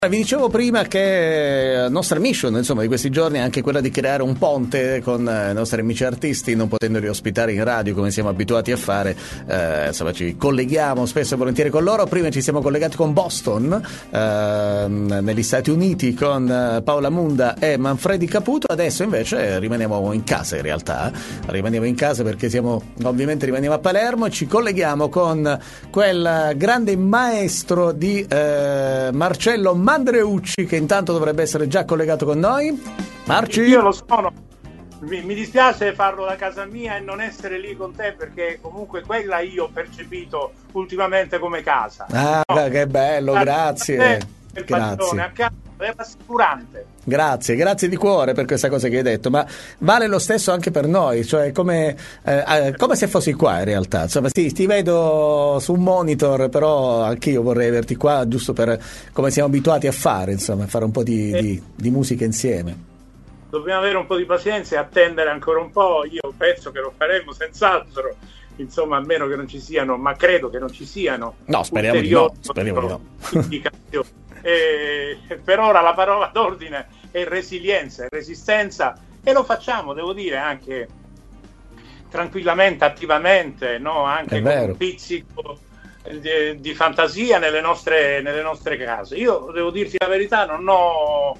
Vi dicevo prima che la nostra mission, insomma, di questi giorni è anche quella di creare un ponte con i nostri amici artisti, non potendoli ospitare in radio come siamo abituati a fare. Insomma, ci colleghiamo spesso e volentieri con loro. Prima ci siamo collegati con Boston, negli Stati Uniti, con Paola Munda e Manfredi Caputo. Adesso invece rimaniamo in casa, in realtà. Rimaniamo in casa perché ovviamente rimaniamo a Palermo e ci colleghiamo con quel grande maestro di Marcello Mandreucci, che intanto dovrebbe essere già collegato con noi. Marci? Io lo sono. Mi dispiace farlo da casa mia e non essere lì con te, perché comunque quella io ho percepito ultimamente come casa. Ah, no? Che bello, grazie. Grazie. A casa è rassicurante. Grazie di cuore per questa cosa che hai detto, ma vale lo stesso anche per noi, cioè come se fossi qua in realtà. Insomma, sì, ti vedo su un monitor, però anche io vorrei averti qua, giusto per come siamo abituati a fare, insomma, fare un po' di musica insieme. Dobbiamo avere un po' di pazienza e attendere ancora un po'. Io penso che lo faremo senz'altro, insomma, a meno che non ci siano, ma credo che non ci siano. No, speriamo di no. Indicazioni. Per ora la parola d'ordine è resilienza, è resistenza, e lo facciamo, devo dire, anche tranquillamente, attivamente, no? Anche con un pizzico di fantasia nelle nostre case. Io devo dirti la verità, non ho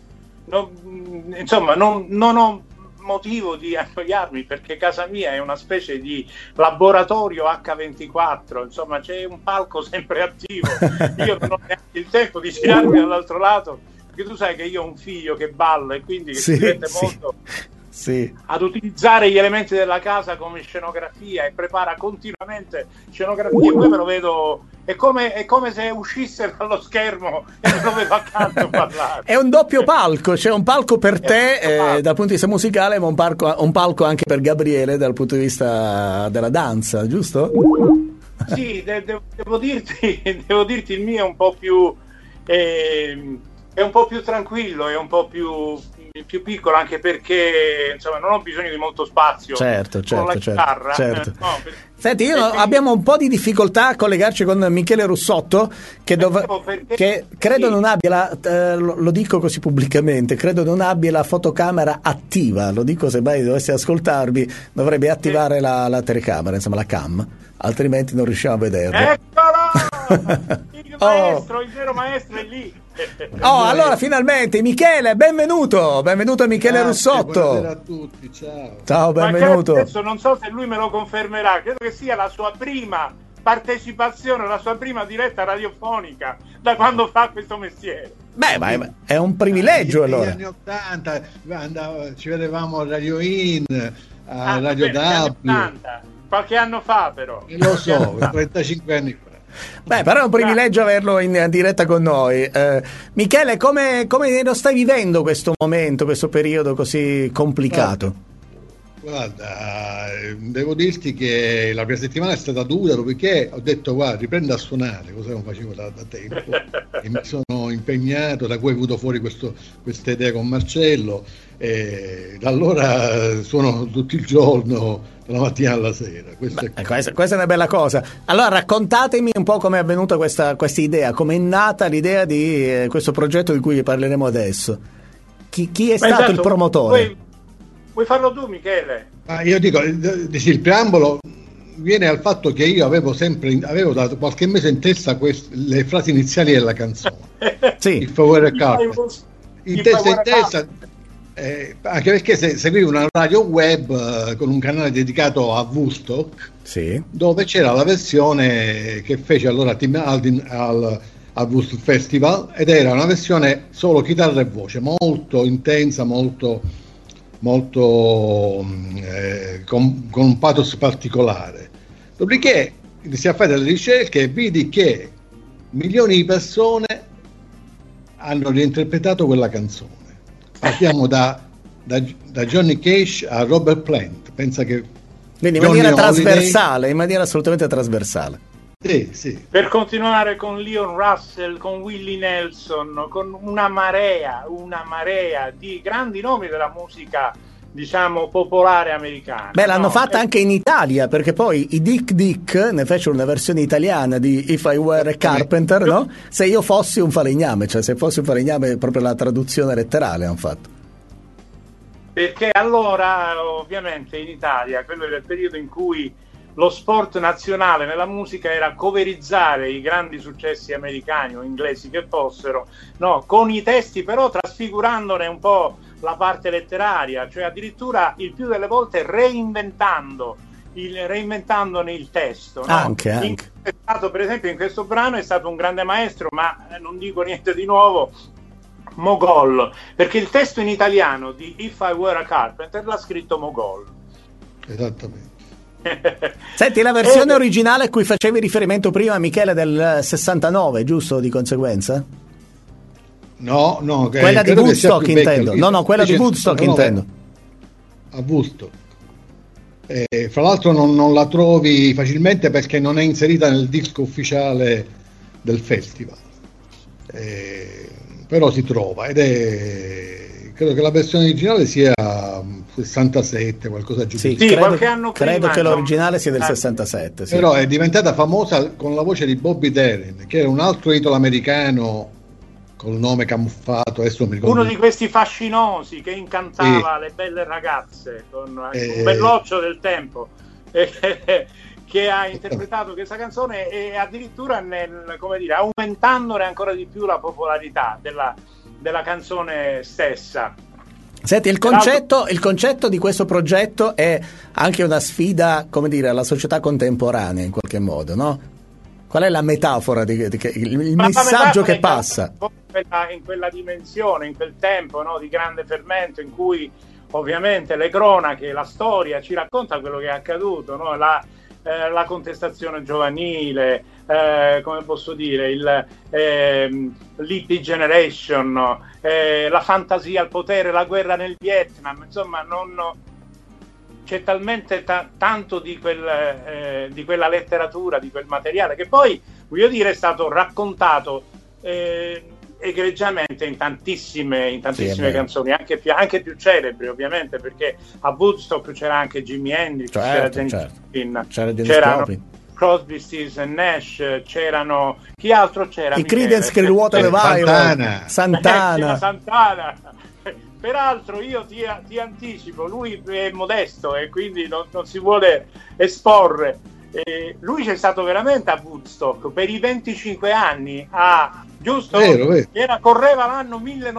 motivo di annoiarmi, perché casa mia è una specie di laboratorio H24, insomma c'è un palco sempre attivo. Io non ho neanche il tempo di girarmi dall'altro lato, perché tu sai che io ho un figlio che balla e quindi si mette molto ad utilizzare gli elementi della casa come scenografia e prepara continuamente scenografie. Poi me lo vedo, è come se uscisse dallo schermo e me lo vedo accanto a parlare. È un doppio palco, c'è un palco per te dal punto di vista musicale, ma un palco anche per Gabriele dal punto di vista della danza, giusto? Sì, devo dirti il mio è un po' più tranquillo, è un po' più piccolo, anche perché insomma non ho bisogno di molto spazio con la chitarra. Senti, abbiamo un po' di difficoltà a collegarci con Michele Russotto, che credo non abbia lo dico così pubblicamente, credo non abbia la fotocamera attiva. Lo dico, se mai dovesse ascoltarvi, dovrebbe attivare la telecamera, insomma la cam, altrimenti non riusciamo a vederlo. Eccolo! Il vero maestro è lì. Allora finalmente Michele, benvenuto Michele Russotto. Buonasera a tutti, ciao, benvenuto. Adesso non so se lui me lo confermerà, credo che sia la sua prima partecipazione, la sua prima diretta radiofonica da quando fa questo mestiere. Ma è un privilegio. Allora, negli anni 80 ci vedevamo a Radio In, a Radio W, qualche anno fa però. Lo so, 35 anni fa. Però è un privilegio averlo in diretta con noi. Michele, come lo stai vivendo questo momento, questo periodo così complicato? Guarda, devo dirti che la prima settimana è stata dura, perché ho detto guarda, riprendo a suonare, cosa non facevo da tempo, e mi sono impegnato, da cui è venuto fuori questa idea con Marcello, e da allora suono tutto il giorno, dalla mattina alla sera. Questa è una bella cosa. Allora raccontatemi un po' come è avvenuta questa idea, come è nata l'idea di questo progetto di cui parleremo adesso. Chi è stato il promotore? Vuoi farlo tu, Michele? Io dico, il preambolo viene al fatto che io avevo da qualche mese in testa le frasi iniziali della canzone. Sì. Il favore a carpet. In testa, anche perché seguivo una radio web con un canale dedicato a Woodstock, dove c'era la versione che fece allora Tim Haldin al Woodstock Festival, ed era una versione solo chitarra e voce, molto intensa, molto con un pathos particolare. Dopodiché iniziai a fare delle ricerche e vidi che milioni di persone hanno reinterpretato quella canzone. Partiamo da Johnny Cash a Robert Plant. Pensa che quindi in maniera trasversale, in maniera assolutamente trasversale. Sì. Per continuare con Leon Russell, con Willie Nelson, con una marea di grandi nomi della musica diciamo popolare americana. Beh, l'hanno fatta anche in Italia, perché poi i Dick Dick ne fecero una versione italiana di If I Were a Carpenter, no? Se io fossi un falegname, cioè se fossi un falegname, proprio la traduzione letterale hanno fatto. Perché allora ovviamente in Italia quello era il periodo in cui lo sport nazionale nella musica era coverizzare i grandi successi americani o inglesi che fossero, no, con i testi però trasfigurandone un po' la parte letteraria, cioè addirittura il più delle volte reinventandone il testo, no? Anche. È stato, per esempio, in questo brano è stato un grande maestro, ma non dico niente di nuovo, Mogol, perché il testo in italiano di If I Were a Carpenter l'ha scritto Mogol. Esattamente. Senti, la versione originale a cui facevi riferimento prima, Michele, del 69, giusto, di conseguenza? No, quella di Woodstock intendo. No, quella di Woodstock intendo. A Woodstock. Fra l'altro non la trovi facilmente perché non è inserita nel disco ufficiale del festival. Però si trova ed credo che la versione originale sia 67, qualcosa giù. Sì, qualche anno prima, credo che l'originale sia del 67. Sì. Però è diventata famosa con la voce di Bobby Darin, che era un altro idolo americano col nome camuffato. Adesso mi ricordo. Uno di questi fascinosi che incantava le belle ragazze con un belloccio del tempo. Che ha interpretato questa canzone e addirittura aumentandone ancora di più la popolarità della canzone stessa. Senti, il concetto di questo progetto è anche una sfida, come dire, alla società contemporanea in qualche modo, no? Qual è la metafora il messaggio che passa? In quella dimensione, in quel tempo, no, di grande fermento in cui ovviamente le cronache, la storia ci racconta quello che è accaduto, no? La contestazione giovanile, come posso dire, l'hippie generation, la fantasia al potere, la guerra nel Vietnam, insomma c'è talmente tanto di quella letteratura, di quel materiale che poi, voglio dire, è stato raccontato egregiamente in tantissime canzoni, anche più celebri ovviamente, perché a Woodstock c'era anche Jimi Hendrix, c'era Janis Joplin, c'erano Crosby, Stills and Nash, c'erano chi altro c'era? I Creedence Clearwater Revival, Santana. Peraltro io ti anticipo, lui è modesto e quindi non si vuole esporre. Lui c'è stato veramente a Woodstock per i 25 anni, giusto? Vero. Correva l'anno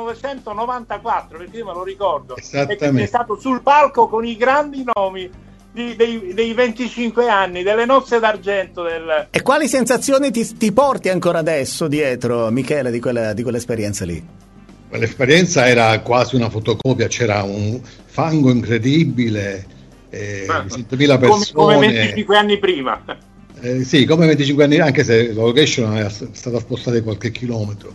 1994, perché io me lo ricordo. Esattamente. È stato sul palco con i grandi nomi dei 25 anni, delle nozze d'argento. E quali sensazioni ti porti ancora adesso dietro, Michele, di quell'esperienza lì? L'esperienza era quasi una fotocopia, c'era un fango incredibile, 100.000 persone. Come 25 anni prima. Sì, come 25 anni, anche se la location è stata spostata di qualche chilometro.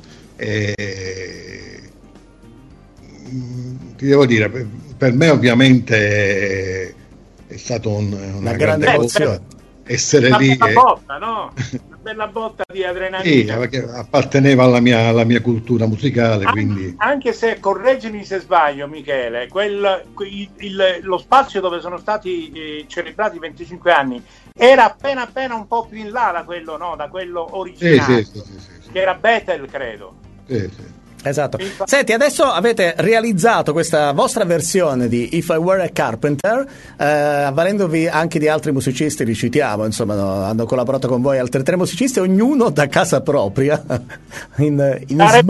Ti devo dire, per me ovviamente è stata una grande emozione essere lì. Una bella botta, no? Una bella botta di adrenalina. Sì, perché apparteneva alla mia cultura musicale, quindi. Anche se, correggimi se sbaglio, Michele, lo spazio dove sono stati celebrati 25 anni era appena un po' più in là da quello originale, sì. Che era Bethel, credo. Sì. Esatto. Senti, adesso avete realizzato questa vostra versione di If I Were a Carpenter, avvalendovi anche di altri musicisti, li citiamo, insomma, hanno collaborato con voi altri 3 musicisti, ognuno da casa propria, in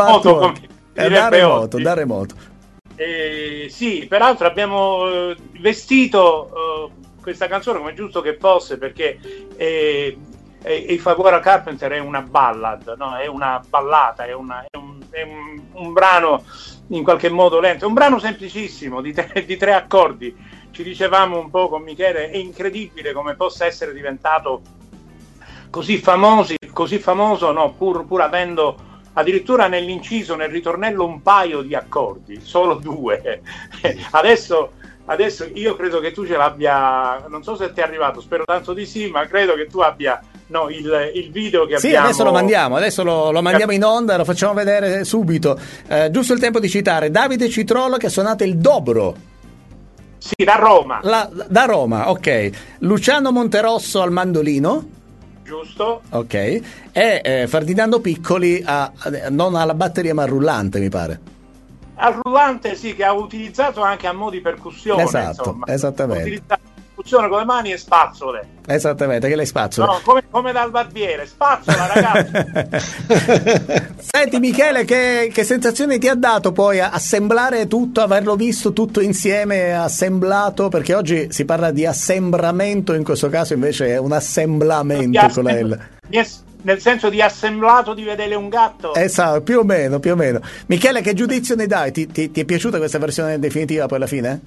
da remoto. Sì, peraltro abbiamo vestito questa canzone come è giusto che fosse, perché If I Were a Carpenter è una ballad, no? È una ballata, è un brano in qualche modo lento, è un brano semplicissimo di 3 accordi. Ci dicevamo un po' con Michele, è incredibile come possa essere diventato così famoso, no? pur avendo addirittura nell'inciso, nel ritornello, un paio di accordi, solo 2. Adesso io credo che tu ce l'abbia, non so se ti è arrivato, spero tanto di sì, ma credo che tu abbia il video che abbiamo. Sì, adesso lo mandiamo in onda, lo facciamo vedere subito. Giusto il tempo di citare Davide Citrolo che ha suonato il dobro. Sì, da Roma. Da Roma, ok. Luciano Monterosso al mandolino. Giusto. Ok. E Ferdinando Piccoli non alla batteria ma al rullante, mi pare. Al rullante, sì, che ha utilizzato anche a mo' di percussione. Esatto, insomma. esattamente. Utilizzato percussione con le mani e spazzole. Esattamente, che lei spazzola. No, come dal barbiere, spazzola, ragazzi. Senti Michele, che sensazione ti ha dato poi assemblare tutto, averlo visto tutto insieme assemblato, perché oggi si parla di assembramento, in questo caso invece è un assemblamento con la L. Nel senso di assemblato di vedere un gatto? Esatto, più o meno. Michele, che giudizio ne dai? Ti è piaciuta questa versione definitiva poi alla fine?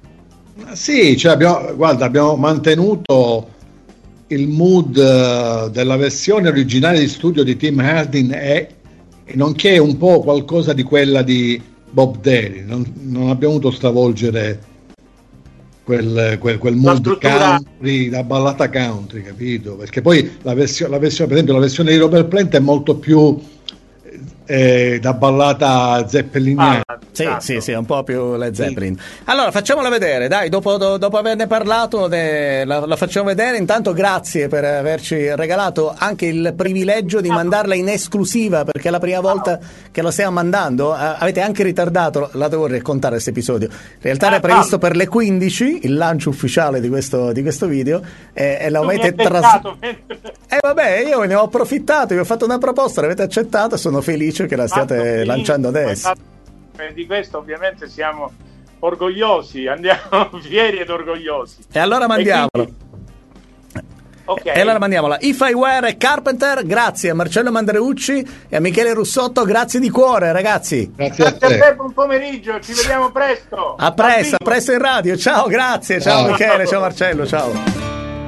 Sì, cioè abbiamo mantenuto il mood della versione originale di studio di Tim Hardin e nonché un po' qualcosa di quella di Bob Dylan. Non abbiamo voluto stravolgere quel mood country, la ballata country, capito? Perché poi la versione, per esempio, la versione di Robert Plant è molto più da ballata zeppeliniana. Sì, un po' più Led Zeppelin. Allora facciamola vedere, dai, dopo averne parlato la facciamo vedere. Intanto grazie per averci regalato anche il privilegio di mandarla in esclusiva, perché è la prima volta che la stiamo mandando. Avete anche ritardato, la devo raccontare questo episodio. In realtà era previsto per le 15 il lancio ufficiale di questo video e l'avete vabbè, io ne ho approfittato, vi ho fatto una proposta, l'avete accettata, sono felice che la stiate lanciando adesso. Di questo ovviamente siamo orgogliosi, andiamo fieri ed orgogliosi. E allora mandiamola. Okay. E allora mandiamola. If I Were Carpenter, grazie a Marcello Mandreucci e a Michele Russotto, grazie di cuore, ragazzi. Grazie a te. Buon pomeriggio, ci vediamo presto. A presto in radio. Ciao, grazie. Ciao Michele, ciao Marcello, ciao.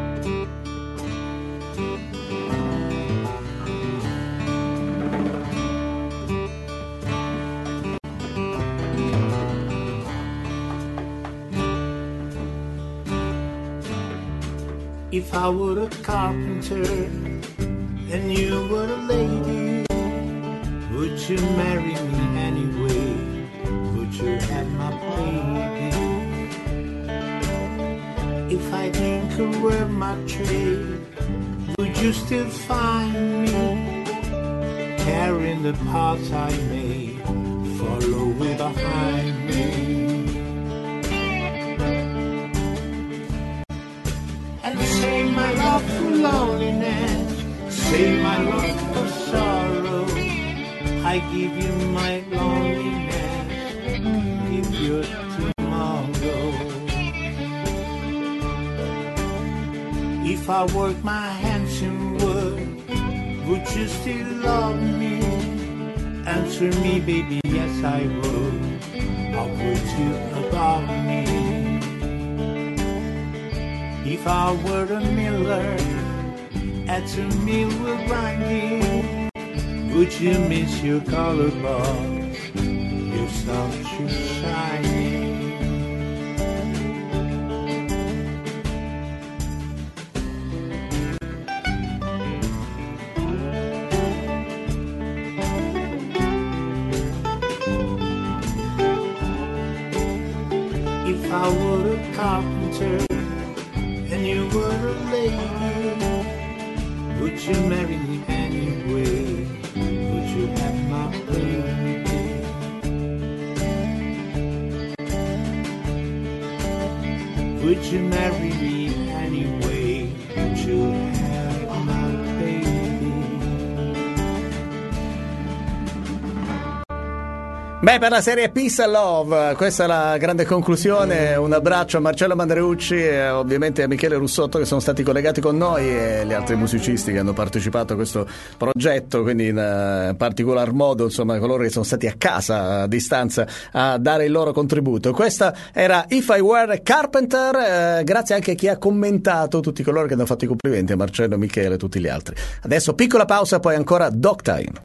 If I were a carpenter and you were a lady, would you marry me anyway? Would you have my baby? If I tinker were my trade, would you still find me carrying the parts I made, follow behind me? Save my love for loneliness, save my love for sorrow. I give you my loneliness, give you tomorrow. If I work my hands in would you still love me? Answer me, baby, yes I would. How would you above me? If I were a miller at a mill with grinding, would you miss your color box, your soft shoes shining? If I were a carpenter and you were a lady, would you marry me anyway? Would you have my baby? Would you marry me anyway? Would you have my baby? Beh, per la serie Peace and Love, questa è la grande conclusione. Un abbraccio a Marcello Mandreucci e ovviamente a Michele Russotto, che sono stati collegati con noi, e gli altri musicisti che hanno partecipato a questo progetto, quindi in particolar modo, insomma, coloro che sono stati a casa a distanza a dare il loro contributo. Questa era If I Were Carpenter, grazie anche a chi ha commentato, tutti coloro che hanno fatto i complimenti a Marcello, Michele e tutti gli altri. Adesso piccola pausa, poi ancora Dog Time.